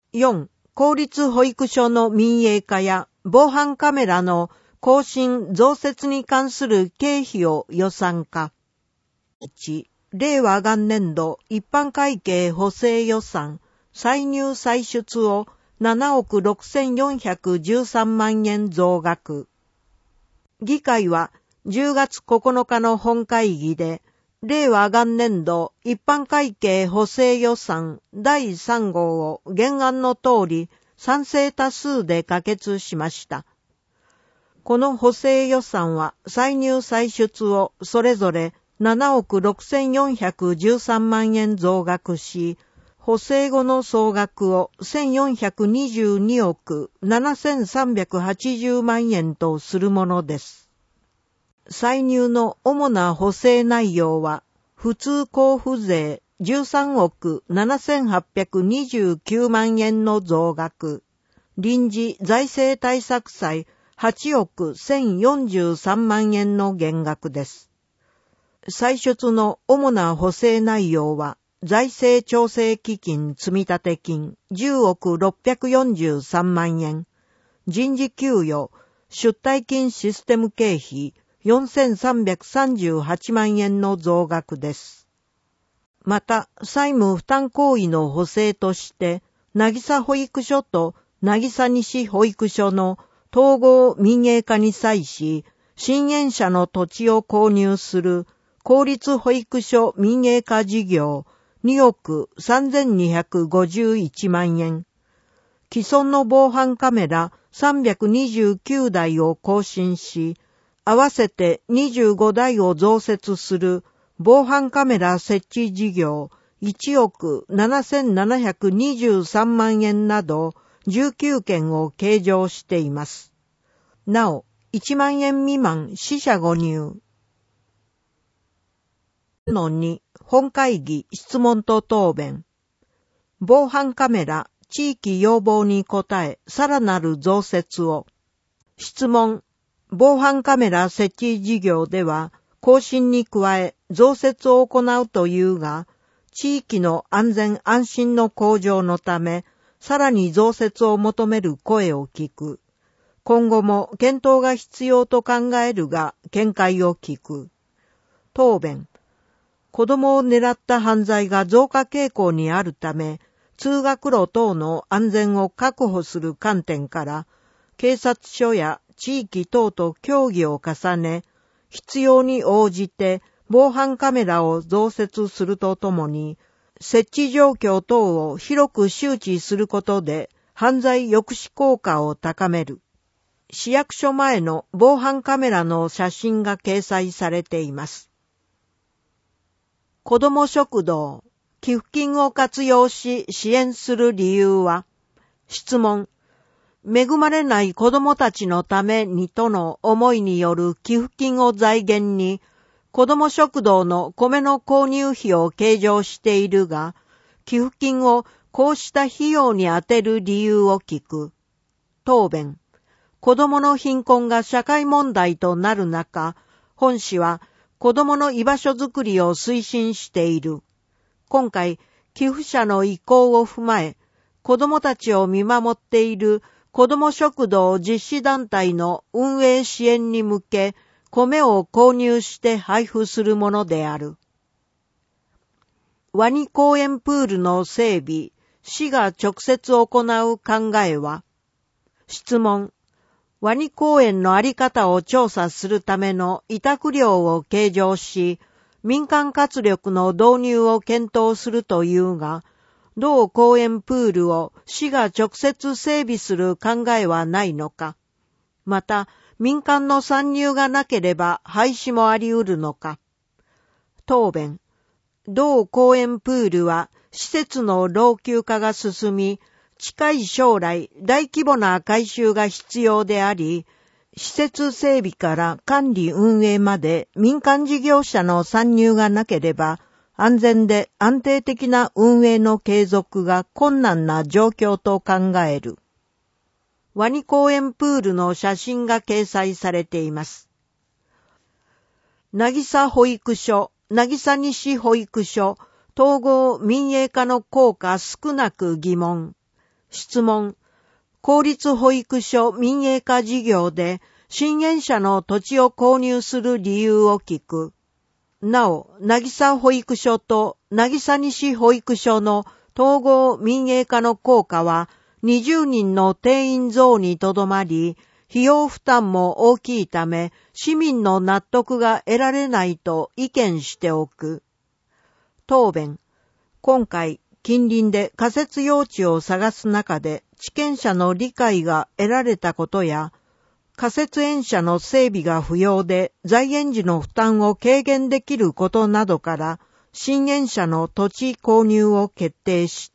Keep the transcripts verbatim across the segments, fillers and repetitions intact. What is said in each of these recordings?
よん. 公立保育所の民営化や防犯カメラの更新増設に関する経費を予算化。いち. 令和元年度一般会計補正予算歳入歳出をななおくろくせんよんひゃくじゅうさんまんえん増額。議会はじゅうがつここのかの本会議で、令和元年度一般会計補正予算だいさん号を原案の通り賛成多数で可決しました。この補正予算は歳入歳出をそれぞれななおくろくせんよんひゃくじゅうさんまんえん増額し、補正後の総額をせんよんひゃくにじゅうにおくななせんさんびゃくはちじゅうまんえんとするものです。歳入の主な補正内容は、普通交付税じゅうさんおくななせんはっぴゃくにじゅうきゅうまんえんの増額、臨時財政対策債はちおくせんよんじゅうさんまんえんの減額です。歳出の主な補正内容は、財政調整基金積立金じゅうおくろっぴゃくよんじゅうさんまんえん、人事給与、出退金システム経費よんせんさんびゃくさんじゅうはちまんえんの増額です。また、債務負担行為の補正として、渚保育所と渚西保育所の統合民営化に際し、新園舎の土地を購入する公立保育所民営化事業におくさんぜんにひゃくごじゅういちまんえん、既存の防犯カメラさんびゃくにじゅうきゅうだいを更新し、合わせてにじゅうごだいを増設する防犯カメラ設置事業いちおくななせんななひゃくにじゅうさんまんえんなどじゅうきゅうけんを計上しています。なお、いちまんえん未満四捨五入。のに、本会議質問と答弁。防犯カメラ地域要望に応えさらなる増設を。質問。防犯カメラ設置事業では、更新に加え増設を行うというが、地域の安全安心の向上のため、さらに増設を求める声を聞く。今後も検討が必要と考えるが、見解を聞く。答弁。子供を狙った犯罪が増加傾向にあるため、通学路等の安全を確保する観点から、警察署や地域等と協議を重ね、必要に応じて防犯カメラを増設するとともに、設置状況等を広く周知することで犯罪抑止効果を高める。市役所前の防犯カメラの写真が掲載されています。子ども食堂、寄付金を活用し支援する理由は、質問。恵まれない子どもたちのためにとの思いによる寄付金を財源に、子ども食堂の米の購入費を計上しているが、寄付金をこうした費用に充てる理由を聞く。答弁。子どもの貧困が社会問題となる中、本市は子どもの居場所づくりを推進している。今回、寄付者の意向を踏まえ、子どもたちを見守っている子ども食堂実施団体の運営支援に向け、米を購入して配布するものである。ワニ公園プールの整備、市が直接行う考えは、質問。ワニ公園のあり方を調査するための委託料を計上し、民間活力の導入を検討するというが、同公園プールを市が直接整備する考えはないのか。また、民間の参入がなければ廃止もあり得るのか。答弁。同公園プールは施設の老朽化が進み、近い将来大規模な改修が必要であり、施設整備から管理運営まで民間事業者の参入がなければ、安全で安定的な運営の継続が困難な状況と考える。ワニ公園プールの写真が掲載されています。渚保育所、渚西保育所、統合民営化の効果少なく疑問。 質問。公立保育所民営化事業で新園舎の土地を購入する理由を聞く。なお、渚保育所と渚西保育所の統合民営化の効果はにじゅうにんの定員増にとどまり、費用負担も大きいため市民の納得が得られないと意見しておく。答弁。今回、近隣で仮設用地を探す中で地権者の理解が得られたことや、仮設園舎の整備が不要で在園時の負担を軽減できることなどから、新園舎の土地購入を決定した。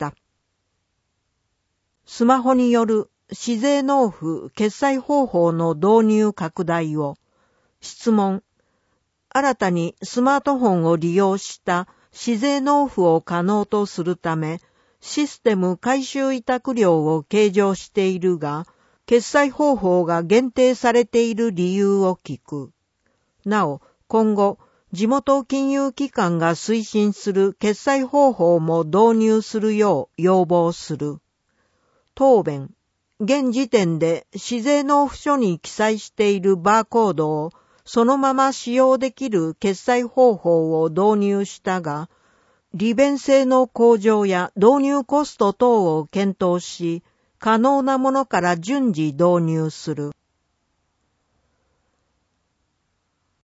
スマホによる市税納付決済方法の導入拡大を。質問。新たにスマートフォンを利用した市税納付を可能とするため、システム回収委託料を計上しているが、決済方法が限定されている理由を聞く。なお、今後、地元金融機関が推進する決済方法も導入するよう要望する。答弁。現時点で市税納付書に記載しているバーコードをそのまま使用できる決済方法を導入したが、利便性の向上や導入コスト等を検討し、可能なものから順次導入する。